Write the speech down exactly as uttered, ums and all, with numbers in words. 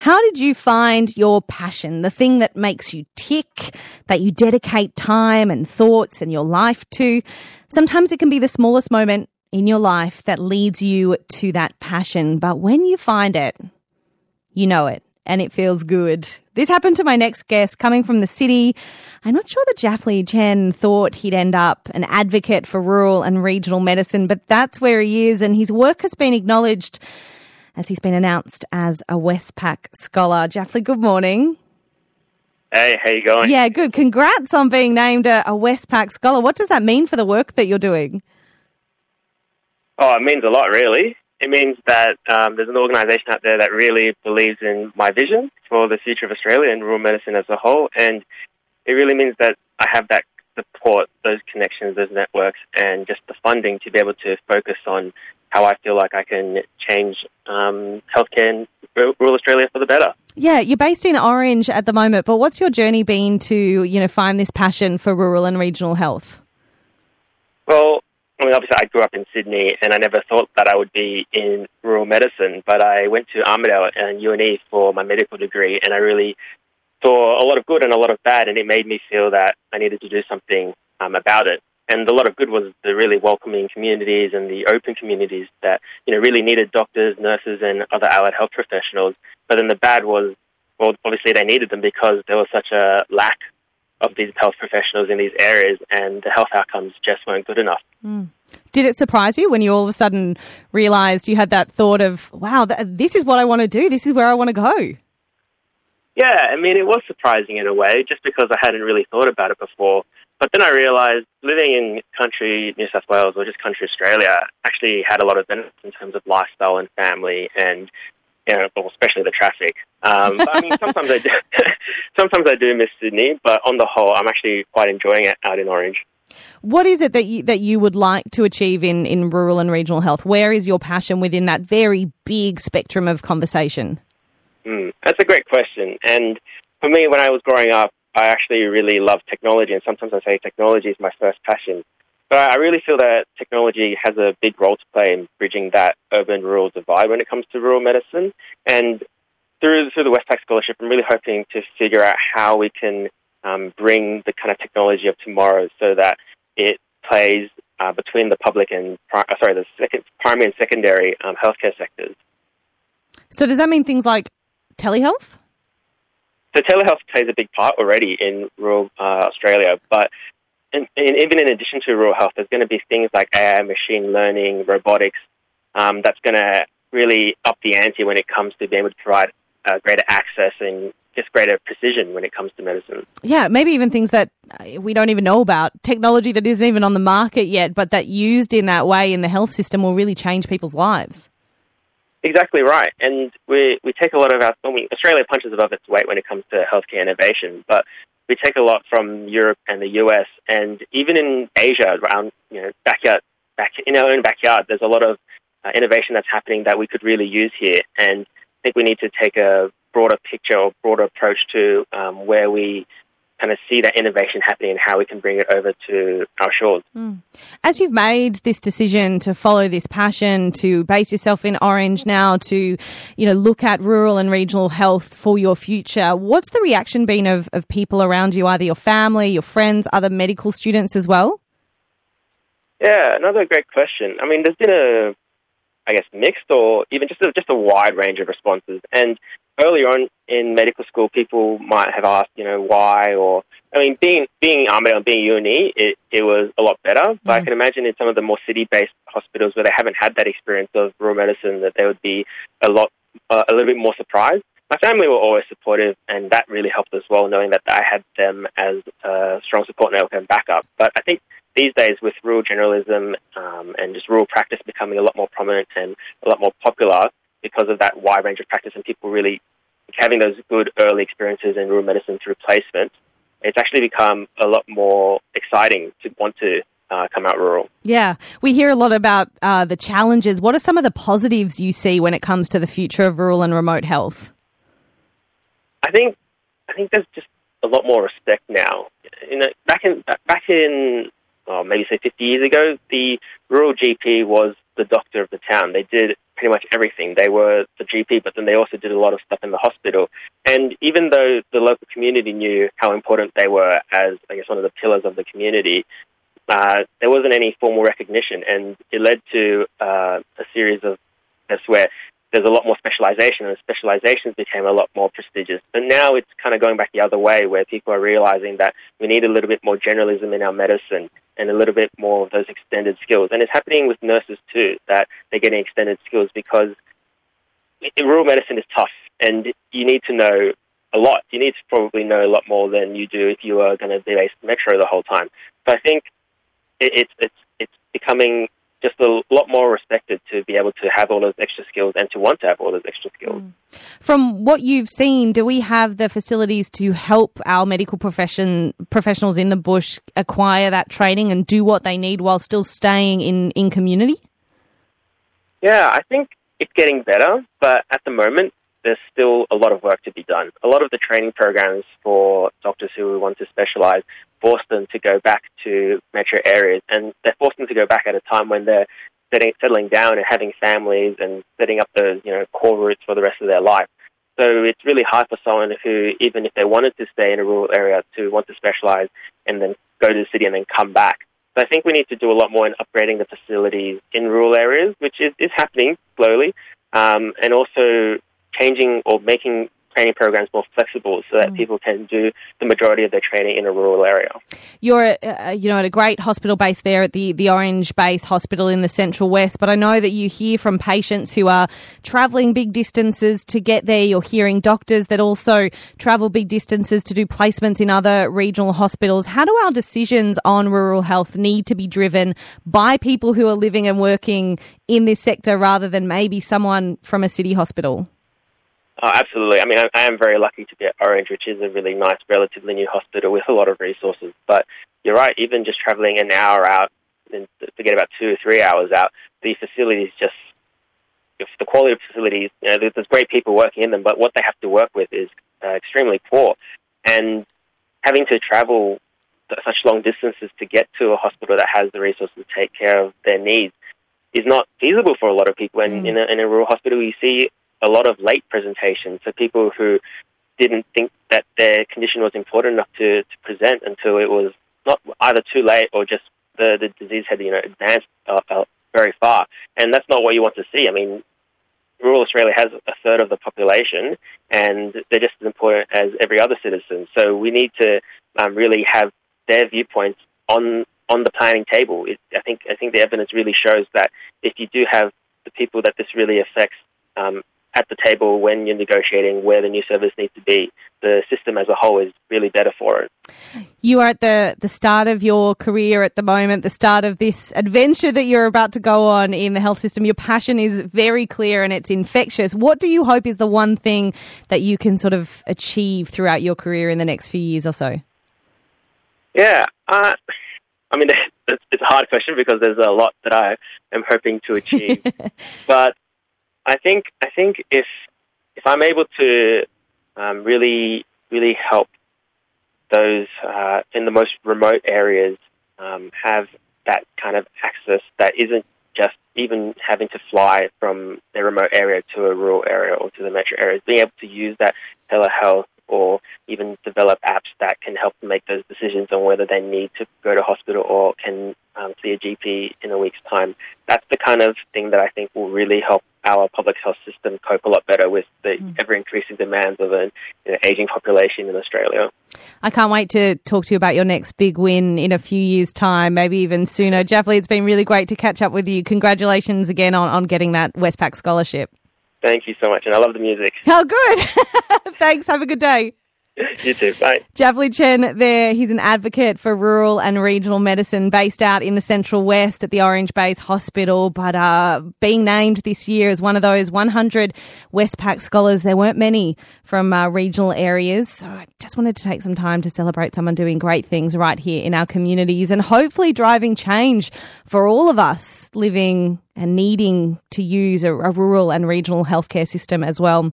How did you find your passion, the thing that makes you tick, that you dedicate time and thoughts and your life to? Sometimes it can be the smallest moment in your life that leads you to that passion, but when you find it, you know it and it feels good. This happened to my next guest coming from the city. I'm not sure that Jaffley Chen thought he'd end up an advocate for rural and regional medicine, but that's where he is, and his work has been acknowledged as he's been announced as a Westpac Scholar. Jaffley, good morning. Hey, how you going? Yeah, good. Congrats on being named a, a Westpac Scholar. What does that mean for the work that you're doing? Oh, it means a lot, really. It means that um, there's an organisation out there that really believes in my vision for the future of Australia and rural medicine as a whole, and it really means that I have that support, those connections, those networks, and just the funding to be able to focus on how I feel like I can change um, healthcare in rural Australia for the better. Yeah, you're based in Orange at the moment, but what's your journey been to, you know, find this passion for rural and regional health? Well, I mean, obviously I grew up in Sydney and I never thought that I would be in rural medicine, but I went to Armidale and U N E for my medical degree, and I really saw a lot of good and a lot of bad, and it made me feel that I needed to do something um, about it. And a lot of good was the really welcoming communities and the open communities that, you know, really needed doctors, nurses, and other allied health professionals. But then the bad was, well, obviously they needed them because there was such a lack of these health professionals in these areas, and the health outcomes just weren't good enough. Mm. Did it surprise you when you all of a sudden realised you had that thought of, wow, th- this is what I want to do, this is where I want to go? Yeah, I mean, it was surprising in a way, just because I hadn't really thought about it before. But then I realised living in country New South Wales or just country Australia actually had a lot of benefits in terms of lifestyle and family and, you know, well, especially the traffic. Um, but I mean, sometimes I do, sometimes I do miss Sydney, but on the whole, I'm actually quite enjoying it out in Orange. What is it that you, that you would like to achieve in, in rural and regional health? Where is your passion within that very big spectrum of conversation? Mm, that's a great question. And for me, when I was growing up, I actually really love technology, and sometimes I say technology is my first passion. But I really feel that technology has a big role to play in bridging that urban-rural divide when it comes to rural medicine. And through, through the Westpac Scholarship, I'm really hoping to figure out how we can um, bring the kind of technology of tomorrow so that it plays uh, between the public and, pri- sorry, the second, primary and secondary um, healthcare sectors. So does that mean things like telehealth? So telehealth plays a big part already in rural uh, Australia, but in, in, even in addition to rural health, there's going to be things like A I, machine learning, robotics, um, that's going to really up the ante when it comes to being able to provide uh, greater access and just greater precision when it comes to medicine. Yeah, maybe even things that we don't even know about, technology that isn't even on the market yet, but that used in that way in the health system will really change people's lives. Exactly right. And we we take a lot of our... I mean, Australia punches above its weight when it comes to healthcare innovation, but we take a lot from Europe and the U S, and even in Asia, around, you know, backyard, back in our own backyard, there's a lot of uh, innovation that's happening that we could really use here. And I think we need to take a broader picture or broader approach to um, where we kind of see that innovation happening and how we can bring it over to our shores. Mm. As you've made this decision to follow this passion, to base yourself in Orange now, to, you know, look at rural and regional health for your future, what's the reaction been of, of people around you, either your family, your friends, other medical students as well? Yeah, another great question. I mean, there's been a, I guess, mixed or even just a, just a wide range of responses. And earlier on in medical school, people might have asked, you know, why, or, I mean, being being Armidale and being U N E, it, it was a lot better. But mm. I can imagine in some of the more city-based hospitals where they haven't had that experience of rural medicine, that they would be a lot, uh, a little bit more surprised. My family were always supportive, and that really helped as well, knowing that I had them as a strong support network and backup. But I think these days, with rural generalism um, and just rural practice becoming a lot more prominent and a lot more popular because of that wide range of practice and people really having those good early experiences in rural medicine through placement, it's actually become a lot more exciting to want to uh, come out rural. Yeah, we hear a lot about uh, the challenges. What are some of the positives you see when it comes to the future of rural and remote health? I think I think there's just a lot more respect now. You know, back in back in oh, maybe say fifty years ago, the rural G P was the doctor of the town. They did pretty much everything. They were the G P, but then they also did a lot of stuff in the hospital. And even though the local community knew how important they were as, I guess, one of the pillars of the community, uh, there wasn't any formal recognition, and it led to uh, a series of tests where there's a lot more specialization, and specializations became a lot more prestigious. But now it's kind of going back the other way, where people are realizing that we need a little bit more generalism in our medicine and a little bit more of those extended skills. And it's happening with nurses too, that they're getting extended skills, because rural medicine is tough, and you need to know a lot. You need to probably know a lot more than you do if you are going to be based metro the whole time. So I think it, it's it's it's becoming just a lot more respected to be able to have all those extra skills and to want to have all those extra skills. From what you've seen, do we have the facilities to help our medical profession professionals in the bush acquire that training and do what they need while still staying in, in community? Yeah, I think it's getting better, but at the moment, there's still a lot of work to be done. A lot of the training programs for doctors who want to specialize force them to go back to metro areas, and they're forced them to go back at a time when they're setting, settling down and having families and setting up those, you know, core routes for the rest of their life. So it's really hard for someone who, even if they wanted to stay in a rural area, to want to specialize and then go to the city and then come back. So I think we need to do a lot more in upgrading the facilities in rural areas, which is, is happening slowly, um, and also changing or making training programs more flexible so that mm. people can do the majority of their training in a rural area. You're, uh, you know, at a great hospital base there at the, the Orange Base Hospital in the Central West, but I know that you hear from patients who are travelling big distances to get there. You're hearing doctors that also travel big distances to do placements in other regional hospitals. How do our decisions on rural health need to be driven by people who are living and working in this sector rather than maybe someone from a city hospital? Oh, absolutely. I mean, I, I am very lucky to be at Orange, which is a really nice, relatively new hospital with a lot of resources. But you're right, even just travelling an hour out, and forget about two or three hours out, the facilities just, if the quality of facilities, you know, there's, there's great people working in them, but what they have to work with is uh, extremely poor. And having to travel such long distances to get to a hospital that has the resources to take care of their needs is not feasible for a lot of people. And mm. in, a, in a rural hospital, you see a lot of late presentations, so people who didn't think that their condition was important enough to, to present until it was not either too late or just the, the disease had, you know, advanced uh, uh, very far. And that's not what you want to see. I mean, rural Australia has a third of the population, and they're just as important as every other citizen. So we need to um, really have their viewpoints on on the planning table. It, I think I think the evidence really shows that if you do have the people that this really affects um, at the table when you're negotiating where the new service needs to be, the system as a whole is really better for it. You are at the, the start of your career at the moment, the start of this adventure that you're about to go on in the health system. Your passion is very clear and it's infectious. What do you hope is the one thing that you can sort of achieve throughout your career in the next few years or so? Yeah, uh, I mean, it's, it's a hard question because there's a lot that I am hoping to achieve. But I think I think if if I'm able to um, really really help those uh, in the most remote areas um, have that kind of access that isn't just even having to fly from their remote area to a rural area or to the metro areas, being able to use that telehealth or even develop apps that can help them make those decisions on whether they need to go to hospital or can um, see a G P in a week's time. That's the kind of thing that I think will really help our public health system cope a lot better with the mm. ever-increasing demands of an you know, aging population in Australia. I can't wait to talk to you about your next big win in a few years' time, maybe even sooner. Jaflee, it's been really great to catch up with you. Congratulations again on, on getting that Westpac scholarship. Thank you so much, and I love the music. Oh, good. Thanks. Have a good day. You too. Bye. Jaflee Chen there. He's an advocate for rural and regional medicine based out in the Central West at the Orange Base Hospital, but uh, being named this year as one of those one hundred Westpac scholars. There weren't many from uh, regional areas, so I just wanted to take some time to celebrate someone doing great things right here in our communities and hopefully driving change for all of us living and needing to use a, a rural and regional healthcare system as well.